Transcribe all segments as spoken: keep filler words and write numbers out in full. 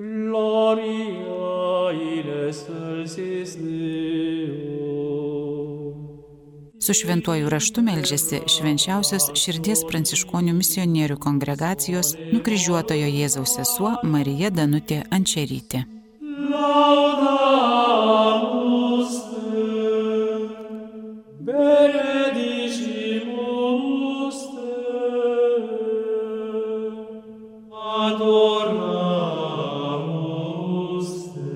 Gloria in excelsis Deo. Su šventuoju raštu meldžiasi švenčiausios širdies pranciškonių misionierių kongregacijos nukryžiuotojo Jėzaus sesuo Marija Danutė Ančerytė. Laudamus te, benedicimus te, adoramus te.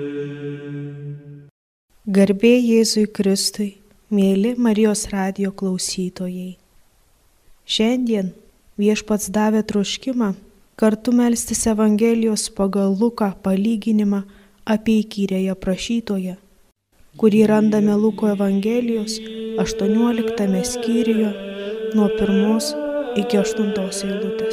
Garbė Jėzui Kristui, mėly Marijos radijo klausytojai. Šiandien Viešpats davė troškimą kartu melstis Evangelijos pagal Luką palyginimą apie įkyrėją prašytoją, kurį randame Luko Evangelijos aštuonioliktame skyriuje nuo pirmos iki aštuntos eilutės.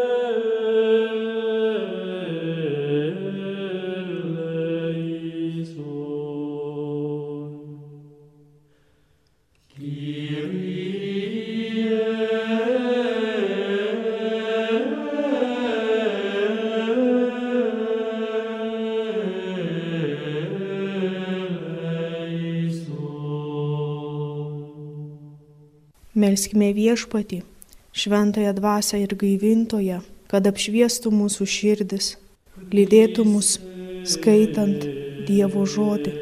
Melskime Viešpatį, šventąją dvasią ir gaivintoją, kad apšviestų mūsų širdis, lydėtų mus skaitant Dievo žodį.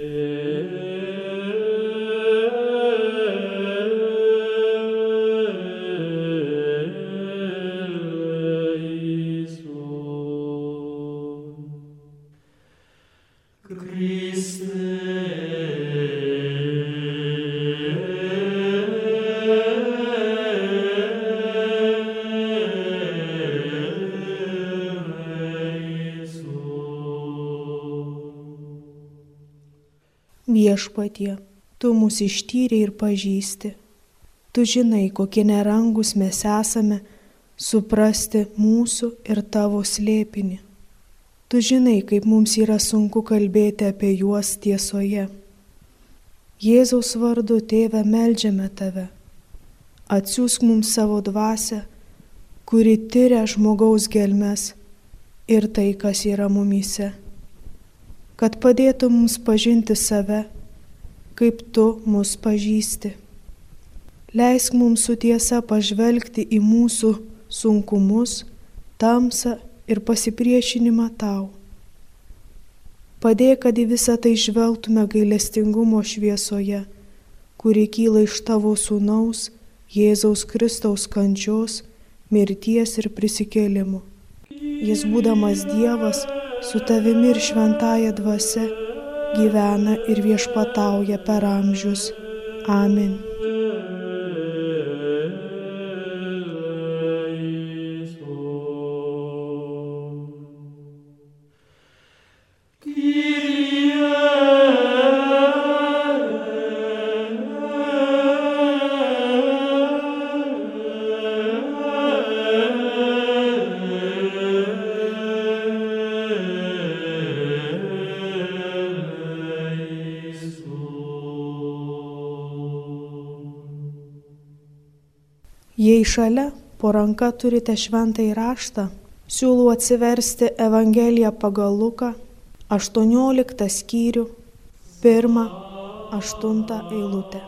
Viešpatie, tu mus ištyrei ir pažįsti. Tu žinai, kokie nerangus mes esame suprasti mūsų ir tavo slėpinį. Tu žinai, kaip mums yra sunku kalbėti apie juos tiesoje. Jėzaus vardu, Tėve, meldžiame tave. Atsiųsk mums savo dvasią, kuri tyria žmogaus gelmes ir tai, kas yra mumyse. Kad padėtų mums pažinti save, kaip tu mus pažįsti. Leisk mums su tiesa pažvelgti į mūsų sunkumus, tamsą ir pasipriešinimą tau. Padėk, kad į visą tai žvelgtume gailestingumo šviesoje, kuri kyla iš tavo sūnaus, Jėzaus Kristaus kančios, mirties ir prisikėlimų. Jis, būdamas Dievas, su tavimi ir šventąja dvasia gyvena ir viešpatauja per amžius. Amen. Jei šalia po ranka turite šventąjį raštą, siūlau atsiversti Evangeliją pagal Luką, aštuonioliktą skyrių, pirmą, aštuntą eilutę.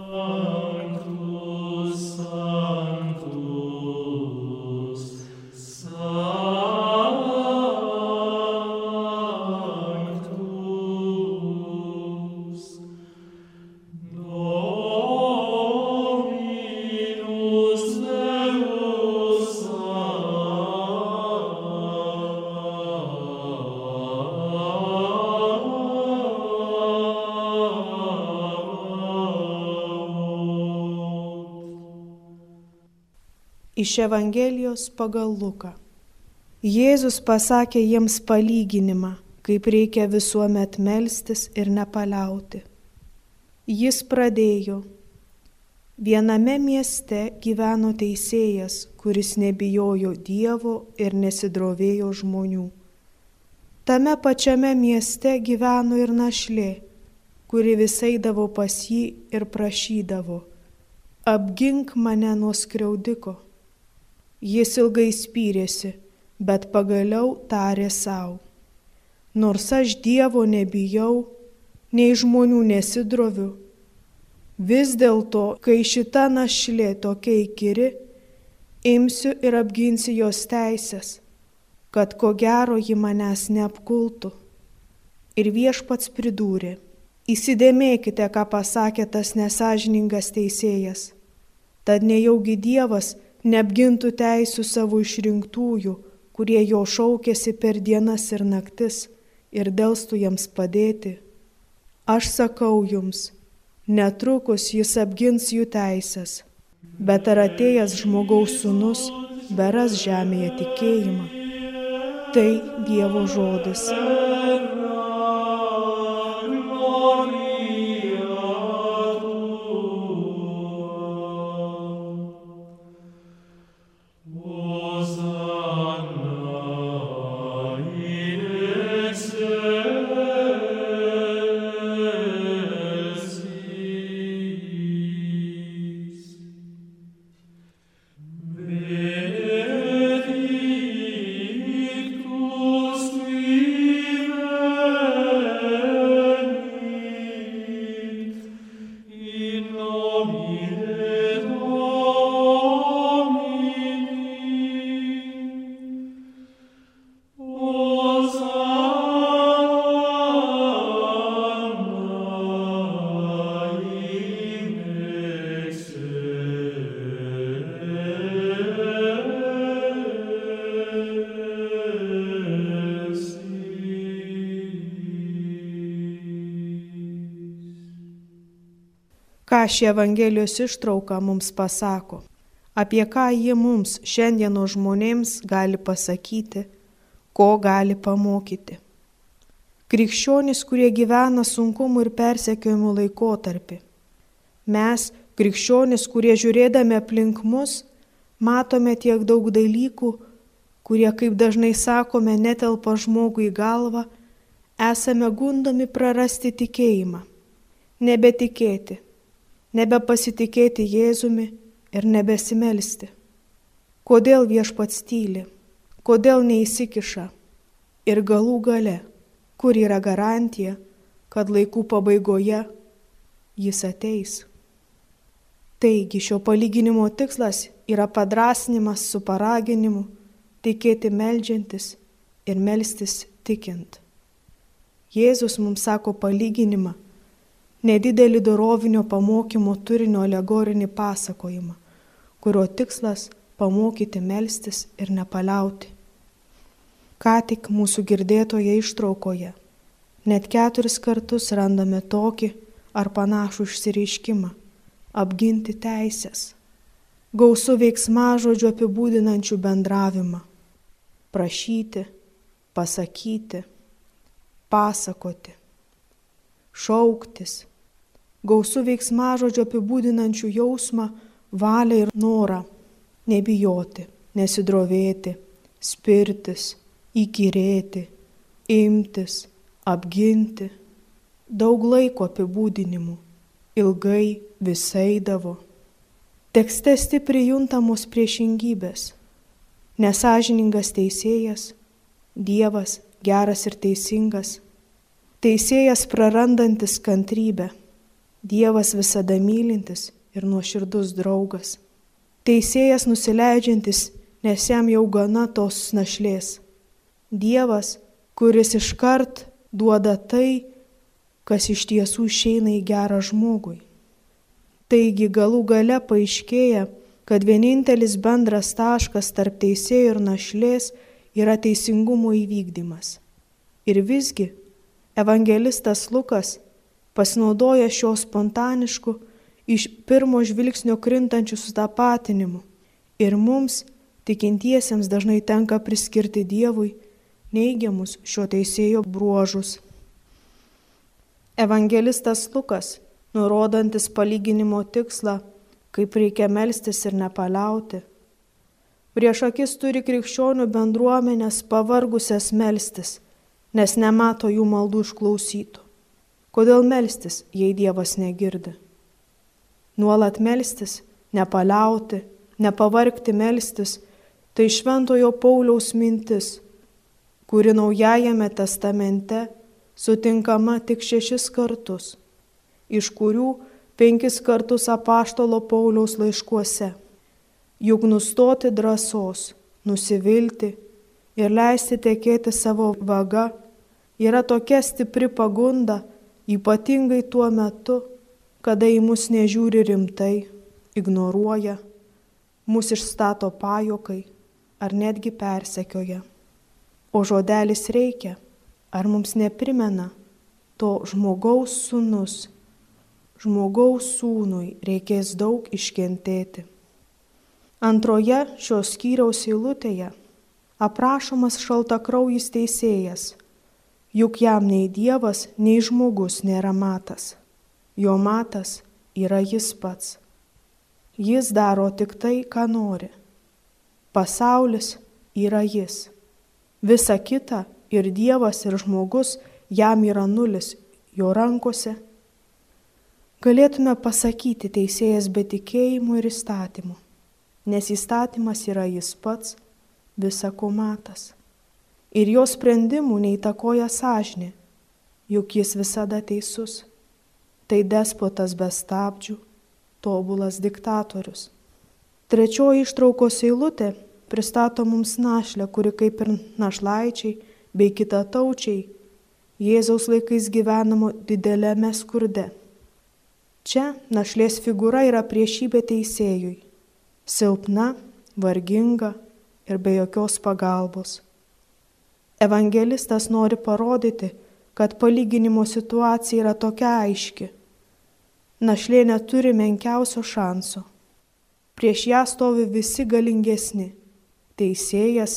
Iš Evangelijos pagal Luką. Jėzus pasakė jiems palyginimą, kaip reikia visuomet melstis ir nepaliauti. Jis pradėjo. Viename mieste gyveno teisėjas, kuris nebijojo Dievo ir nesidrovėjo žmonių. Tame pačiame mieste gyveno ir našlė, kuri vis eidavo pas jį ir prašydavo: apgink mane nuo skriaudiko. Jis ilgai spyrėsi, bet pagaliau tarė sau: nors aš Dievo nebijau, nei žmonių nesidroviu, vis dėlto, kai šita našlė tokia įkyri, imsiu ir apginsiu jos teisės, kad ko gero ji manęs neapkultų. Ir Viešpats pridūrė, įsidėmėkite, ką pasakė tas nesažiningas teisėjas, tad nejaugi Dievas neapgintų teisių savo išrinktųjų, kurie jo šaukėsi per dienas ir naktis ir delstų jiems padėti. Aš sakau jums, netrukus jis apgins jų teisės, bet ar atėjęs žmogaus sūnus beras žemėje tikėjimą? Tai Dievo žodis. Ką ši Evangelijos ištrauka mums pasako, apie ką ji mums šiandienos žmonėms gali pasakyti, ko gali pamokyti. Krikščionys, kurie gyvena sunkumų ir persekiojimų laikotarpį. Mes, krikščionys, kurie žiūrėdami aplink mus, matome tiek daug dalykų, kurie, kaip dažnai sakome, netelpa žmogui į galvą, esame gundomi prarasti tikėjimą, nebetikėti. Nebepasitikėti Jėzumi ir nebesimelsti. Kodėl Viešpats tyli? Kodėl neįsikiša? Ir galų gale, kur yra garantija, kad laikų pabaigoje jis ateis? Taigi šio palyginimo tikslas yra padrąsinimas su paraginimu, tikėti meldžiantis ir melstis tikint. Jėzus mums sako palyginimą, nedidelį dorovinio pamokymo turinio alegorinį pasakojimą, kurio tikslas pamokyti melstis ir nepaliauti. Ką tik mūsų girdėtoje ištraukoje net keturis kartus randame tokį ar panašų išsireiškimą – apginti teisės. Gausu veiksmažodžių apibūdinančių bendravimą – prašyti, pasakyti, pasakoti, šauktis. Gausu veiksmažodžių apibūdinančių jausmą, valią ir norą – nebijoti, nesidrovėti, spirtis, įkyrėti, imtis, apginti. Daug laiko apibūdinimų, ilgai vis eidavo. Tekste stipriai juntamos priešingybės. Nesažiningas teisėjas, Dievas geras ir teisingas. Teisėjas prarandantis kantrybę. Dievas visada mylintis ir nuoširdus draugas. Teisėjas nusileidžiantis, nes jam jau gana tos našlės. Dievas, kuris iškart duoda tai, kas iš tiesų išeina į gerą žmogui. Taigi galų gale paaiškėja, kad vienintelis bendras taškas tarp teisėjo ir našlės yra teisingumo įvykdymas. Ir visgi evangelistas Lukas pasinaudoja šio spontanišku, iš pirmo žvilgsnio krintančių sutapatinimų. Ir mums, tikintiesiems, dažnai tenka priskirti Dievui neigiamus šio teisėjo bruožus. Evangelistas Lukas, nurodantis palyginimo tikslą, kaip reikia melstis ir nepaliauti, prieš akis turi krikščionių bendruomenės pavargusias melstis, nes nemato jų maldų išklausytų. Kodėl melstis, jei Dievas negirdi? Nuolat melstis, nepaliauti, nepavargti melstis, tai šventojo Pauliaus mintis, kuri Naujajame testamente sutinkama tik šešis kartus, iš kurių penkis kartus apaštalo Pauliaus laiškuose. Juk nustoti drąsos, nusivilti ir leisti tekėti savo vaga yra tokia stipri pagunda, ypatingai tuo metu, kada į mus nežiūri rimtai, ignoruoja, mus išstato pajuokai ar netgi persekioja. O žodelis reikia, ar mums neprimena to žmogaus sūnus. Žmogaus sūnui reikės daug iškentėti. Antroje šios skyriaus eilutėje aprašomas šaltakraujis teisėjas, juk jam nei Dievas, nei žmogus nėra matas. Jo matas yra jis pats. Jis daro tik tai, ką nori. Pasaulis yra jis. Visa kita ir Dievas, ir žmogus jam yra nulis jo rankose. Galėtume pasakyti teisėjas be tikėjimo ir įstatymų, nes įstatymas yra jis pats, visa ko matas. Ir jo sprendimų neįtakoja sąžinė, juk jis visada teisus. Tai despotas be stabdžių, tobulas diktatorius. Trečioji ištraukos eilutė pristato mums našlę, kuri kaip ir našlaičiai bei kitataučiai Jėzaus laikais gyvenamo dideliame skurde. Čia našlės figūra yra priešybė teisėjui, silpna, varginga ir be jokios pagalbos. Evangelistas nori parodyti, kad palyginimo situacija yra tokia aiški. Našlė neturi menkiausio šanso. Prieš ją stovi visi galingesni – teisėjas,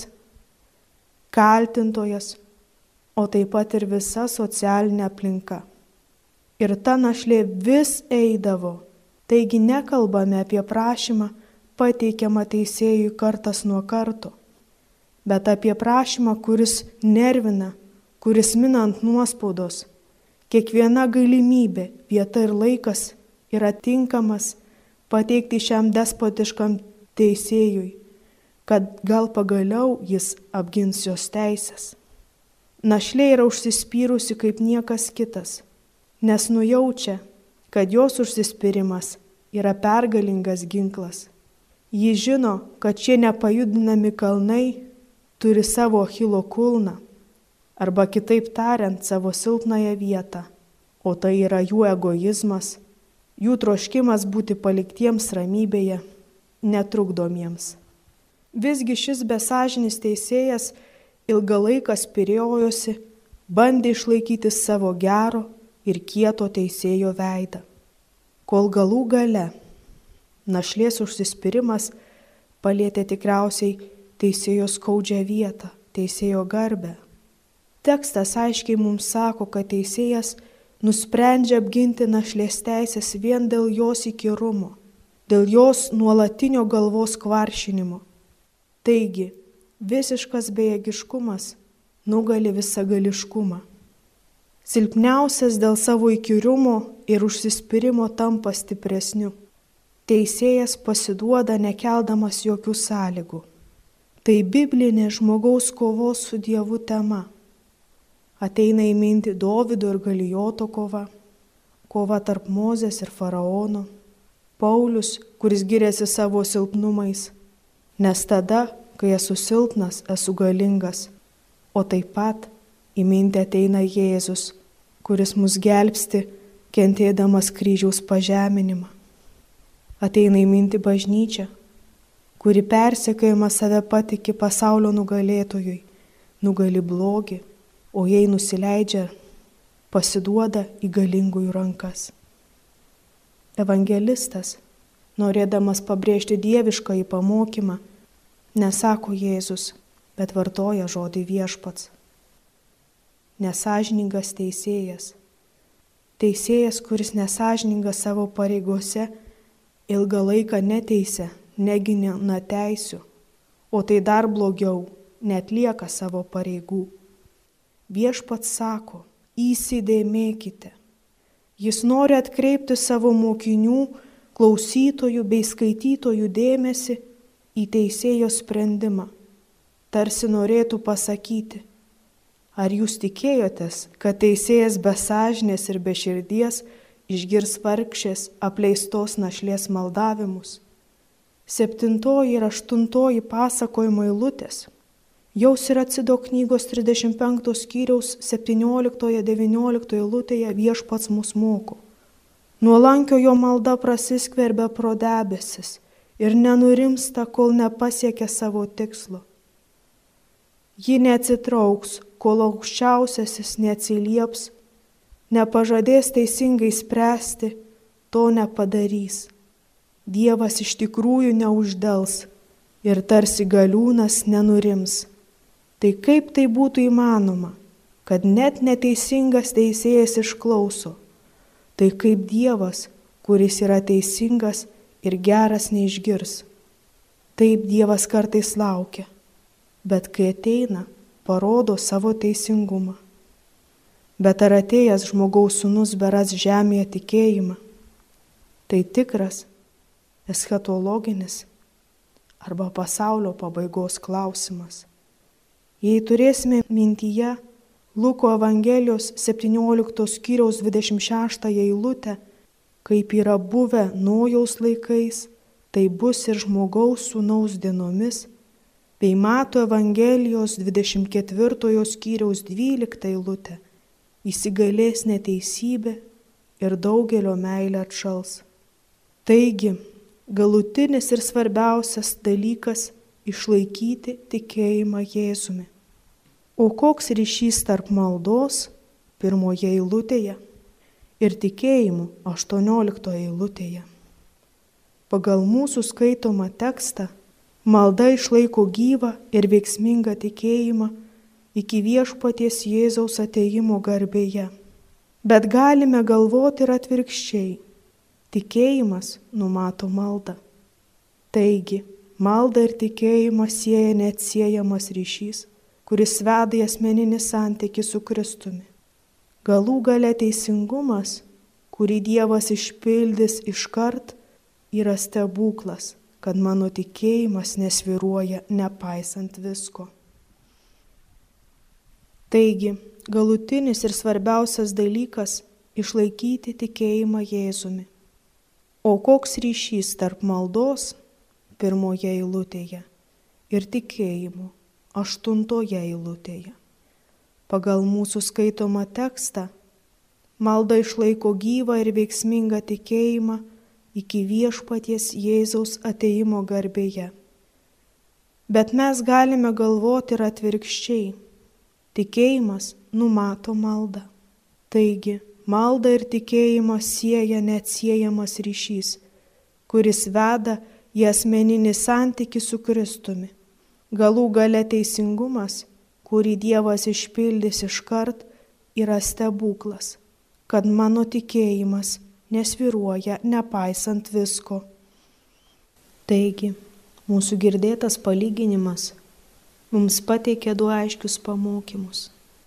kaltintojas, o taip pat ir visa socialinė aplinka. Ir ta našlė vis eidavo, taigi nekalbame apie prašymą pateikiamą teisėjui kartas nuo karto, bet apie prašymą, kuris nervina, kuris mina ant nuospaudos. Kiekviena galimybė, vieta ir laikas yra tinkamas pateikti šiam despotiškam teisėjui, kad gal pagaliau jis apgins jos teisės. Našlė yra užsispyrusi kaip niekas kitas, nes nujaučia, kad jos užsispyrimas yra pergalingas ginklas. Ji žino, kad šie nepajudinami kalnai turi savo Achilo kulną, arba kitaip tariant savo silpnąją vietą, o tai yra jų egoizmas, jų troškimas būti paliktiems ramybėje, netrukdomiems. Visgi šis besąžinis teisėjas ilgą laiką spyriojosi, bandė išlaikyti savo gero ir kieto teisėjo veidą. Kol galų gale našlės užsispyrimas palietė tikriausiai teisėjo skaudžią vietą, teisėjo garbę. Tekstas aiškiai mums sako, kad teisėjas nusprendžia apginti našlės teisės vien dėl jos įkyrumo, dėl jos nuolatinio galvos kvaršinimo. Taigi, visiškas bejėgiškumas nugali visagališkumą. Silpniausias dėl savo įkyrumo ir užsispyrimo tampa stipresniu. Teisėjas pasiduoda nekeldamas jokių sąlygų. Tai biblinė žmogaus kovos su Dievu tema. Ateina į mintį Dovydo ir Galijoto kova, kova tarp Mozės ir faraono, Paulius, kuris giriasi savo silpnumais, nes tada, kai esu silpnas, esu galingas, o taip pat į mintį ateina Jėzus, kuris mus gelbsti, kentėdamas kryžiaus pažeminimą. Ateina į mintį bažnyčia, kuri persekiojama save patiki pasaulio nugalėtojui, nugali blogį, o jei nusileidžia, pasiduoda į galingųjų rankas. Evangelistas, norėdamas pabrėžti dieviškąjį pamokymą, nesako Jėzus, bet vartoja žodį viešpats. Nesąžiningas teisėjas. Teisėjas, kuris nesąžiningas savo pareigose, ilgą laiką neteisė, negina teisių, o tai dar blogiau, neatlieka savo pareigų. Viešpats sako, įsidėmėkite. Jis nori atkreipti savo mokinių, klausytojų bei skaitytojų dėmesį į teisėjo sprendimą. Tarsi norėtų pasakyti, Ar jūs tikėjotės, kad teisėjas be sąžinės ir be širdies išgirs vargšės apleistos našlės maldavimus? Septintoji ir aštuntoji pasakojimo eilutės jaus ir atsido knygos trisdešimt penkto skyriaus septynioliktoje devynioliktoje eilutėje viešpats mus moko. Nuolankio jo malda prasiskverbia pro debesis ir nenurimsta, kol nepasiekia savo tikslo. Ji neatsitrauks, kol aukščiausiasis neatsilieps, nepažadės teisingai spręsti, to nepadarys. Dievas iš tikrųjų neuždels ir tarsi galiūnas nenurims. Tai kaip tai būtų įmanoma, kad net neteisingas teisėjas išklauso? Tai kaip Dievas, kuris yra teisingas ir geras, neišgirs. Taip Dievas kartais laukia, bet kai ateina, parodo savo teisingumą. Bet ar atėjęs žmogaus sūnus beras žemėje tikėjimą? Tai tikras eschatologinis arba pasaulio pabaigos klausimas. Jei turėsime mintyje Luko Evangelijos septyniolikto skyriaus dvidešimt šeštąją eilutę, kaip yra buvę Nojaus laikais, tai bus ir žmogaus sūnaus dienomis, bei Mato Evangelijos dvidešimt ketvirtojo skyriaus dvyliktą eilutę, įsigalės neteisybė ir daugelio meilė atšals. Taigi, galutinis ir svarbiausias dalykas – išlaikyti tikėjimą Jėzumi. O koks ryšys tarp maldos pirmoje eilutėje ir tikėjimu aštuonioliktoje eilutėje? Pagal mūsų skaitomą tekstą malda išlaiko gyvą ir veiksmingą tikėjimą iki viešpaties Jėzaus atėjimo garbėje. Bet galime galvoti ir atvirkščiai. Tikėjimas numato maldą. Taigi, malda ir tikėjimą sieja neatsiejamas ryšys, kuris veda į asmeninį santykį su Kristumi. Galų gale teisingumas, kurį Dievas išpildys iškart, yra stebuklas, kad mano tikėjimas nesvyruoja nepaisant visko. Taigi, galutinis ir svarbiausias dalykas – išlaikyti tikėjimą Jėzumi. O koks ryšys tarp maldos pirmoje eilutėje ir tikėjimo aštuntoje eilutėje? Pagal mūsų skaitomą tekstą malda išlaiko gyvą ir veiksmingą tikėjimą iki viešpaties Jėzaus atėjimo garbėje. Bet mes galime galvoti ir atvirkščiai. Tikėjimas numato maldą. Taigi, malda ir tikėjimą sieja neatsiejamas ryšys, kuris veda į asmeninį santykį su Kristumi. Galų gale teisingumas, kurį Dievas išpildys iškart, yra stebuklas, kad mano tikėjimas nesvyruoja nepaisant visko. Taigi, mūsų girdėtas palyginimas mums pateikia du aiškius pamokymus.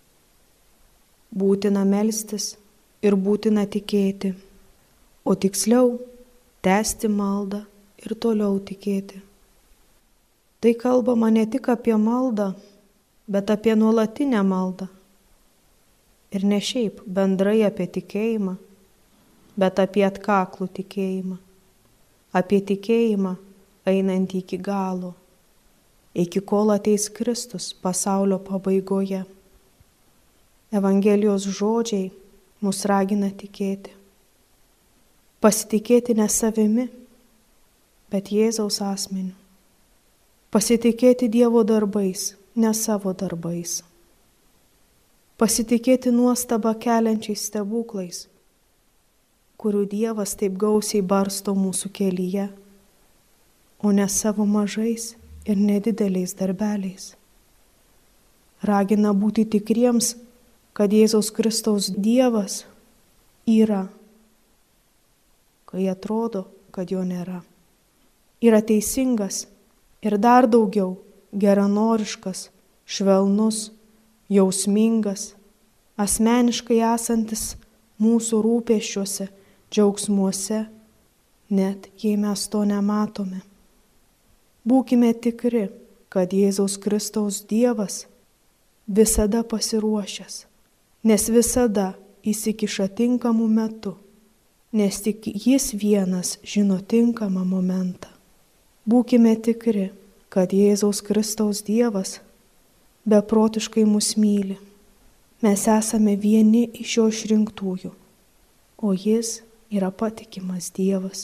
Būtina melstis ir būtina tikėti, o tiksliau tęsti maldą ir toliau tikėti. Tai kalbama ne tik apie maldą, bet apie nuolatinę maldą. Ir ne šiaip bendrai apie tikėjimą, bet apie atkaklų tikėjimą. Apie tikėjimą einantį iki galo, iki kol ateis Kristus pasaulio pabaigoje. Evangelijos žodžiai mus ragina tikėti. Pasitikėti ne savimi, bet Jėzaus asmeniu. Pasitikėti Dievo darbais, ne savo darbais. Pasitikėti nuostabą keliančiais stebuklais, kurių Dievas taip gausiai barsto mūsų kelyje, o ne savo mažais ir nedideliais darbeliais. Ragina būti tikriems, kad Jėzaus Kristaus Dievas yra, kai atrodo, kad jo nėra. Yra teisingas ir dar daugiau geranoriškas, švelnus, jausmingas, asmeniškai esantis mūsų rūpesčiuose, džiaugsmuose, net jei mes to nematome. Būkime tikri, kad Jėzaus Kristaus Dievas visada pasiruošęs, nes visada įsikiša tinkamu metu, nes tik jis vienas žino tinkamą momentą. Būkime tikri, kad Jėzaus Kristaus Dievas beprotiškai mus myli. Mes esame vieni iš jo išrinktųjų, o jis yra patikimas Dievas.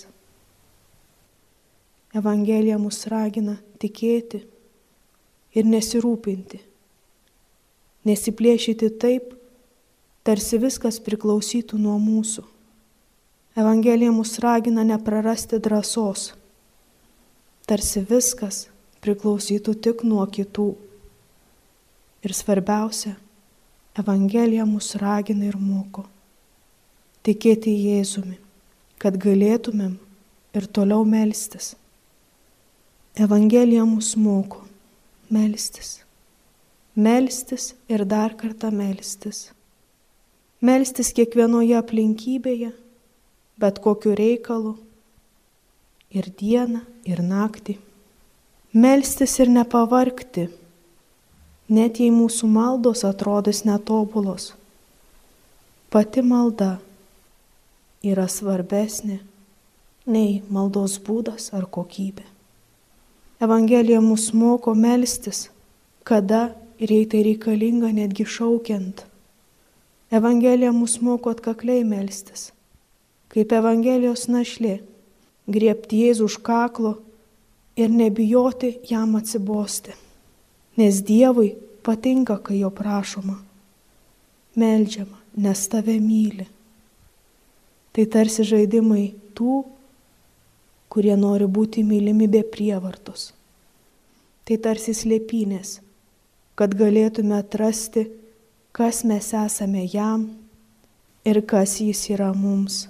Evangelija mus ragina tikėti ir nesirūpinti, nesiplėšyti taip, tarsi viskas priklausytų nuo mūsų. Evangelija mus ragina neprarasti drąsos, tarsi viskas priklausytų tik nuo kitų. Ir svarbiausia, Evangelija mus ragina ir moko tikėti Jėzumi, kad galėtumėm ir toliau melstis. Evangelija mus moko melstis, melstis ir dar kartą melstis. Melstis kiekvienoje aplinkybėje, bet kokiu reikalu, ir dieną, ir naktį. Melstis ir nepavargti, net jei mūsų maldos atrodys netobulos. Pati malda yra svarbesnė nei maldos būdas ar kokybė. Evangelija mus moko melstis, kada ir jei tai reikalinga netgi šaukiant. Evangelija mus moko atkakliai melstis, kaip Evangelijos našlė, griebti Jėzų už kaklo ir nebijoti jam atsibosti, nes Dievui patinka, kai jo prašoma, meldžiama, nes tave myli. Tai tarsi žaidimai tų, kurie nori būti mylimi be prievartos. Tai tarsi slėpynės, kad galėtume atrasti, kas mes esame jam ir kas jis yra mums.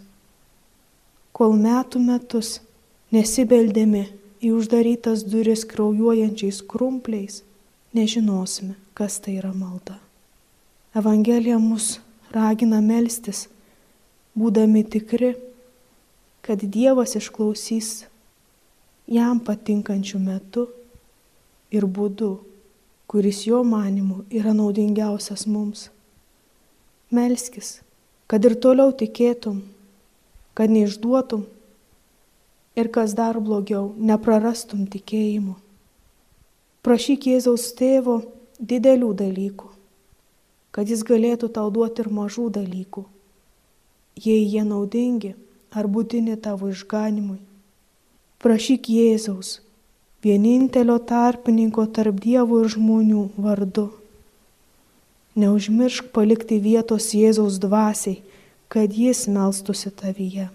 Kol metų metus nesibeldėme į uždarytas duris kraujuojančiais krumpliais, nežinosime, kas tai yra malda. Evangelija mus ragina melstis, būdami tikri, kad Dievas išklausys jam patinkančių metu ir būdu, kuris jo manimu yra naudingiausias mums. Melskis, kad ir toliau tikėtum, kad neišduotum ir kas dar blogiau, neprarastum tikėjimo. Prašyk Jėzaus tėvo didelių dalykų, kad jis galėtų tau duoti ir mažų dalykų, jei jie naudingi ar būtini tavo išganimui. Prašyk Jėzaus, vienintelio tarpininko tarp Dievo ir žmonių vardu. Neužmiršk palikti vietos Jėzaus dvasiai, kad jis melstųsi tavyje.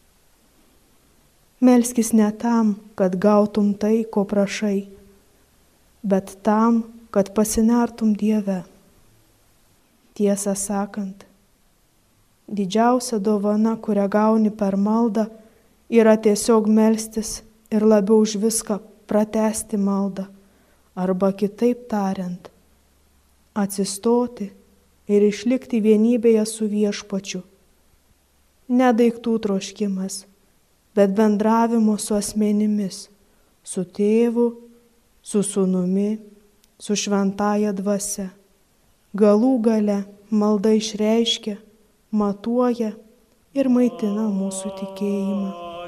Melskis ne tam, kad gautum tai, ko prašai, bet tam, kad pasinertum Dieve. Tiesą sakant, didžiausia dovana, kurią gauni per maldą, yra tiesiog melstis ir labiau už viską pratęsti maldą, arba kitaip tariant, atsistoti ir išlikti vienybėje su Viešpačiu. Ne daiktų troškimas, bet bendravimo su asmenimis, su tėvu, su sūnumi, su šventąja dvasia. Galų gale malda išreiškia, matuoja ir maitina mūsų tikėjimą.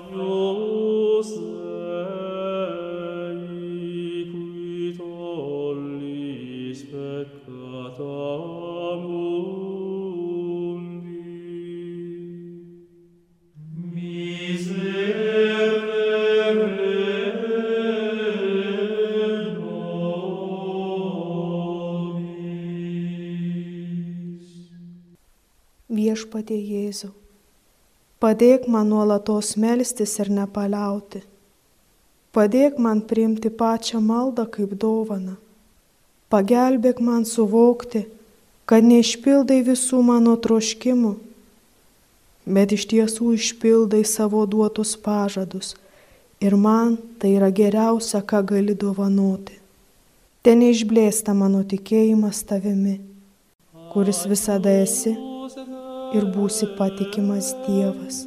Viešpatie Jėzau, padėk man nuolatos melstis ir nepaliauti. Padėk man priimti pačią maldą kaip dovaną. Pagelbėk man suvokti, kad neišpildai visų mano troškimų, bet iš tiesų išpildai savo duotus pažadus ir man tai yra geriausia, ką gali dovanoti. Ten neišblėsta mano tikėjimas tavimi, kuris visada esi ir būsi patikimas Dievas.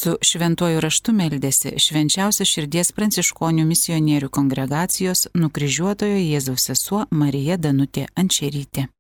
Su šventuoju raštu meldėsi Švenčiausios širdies pranciškonių misionierių kongregacijos Nukryžiuotojo Jėzaus sesuo Marija Danutė Ančerytė.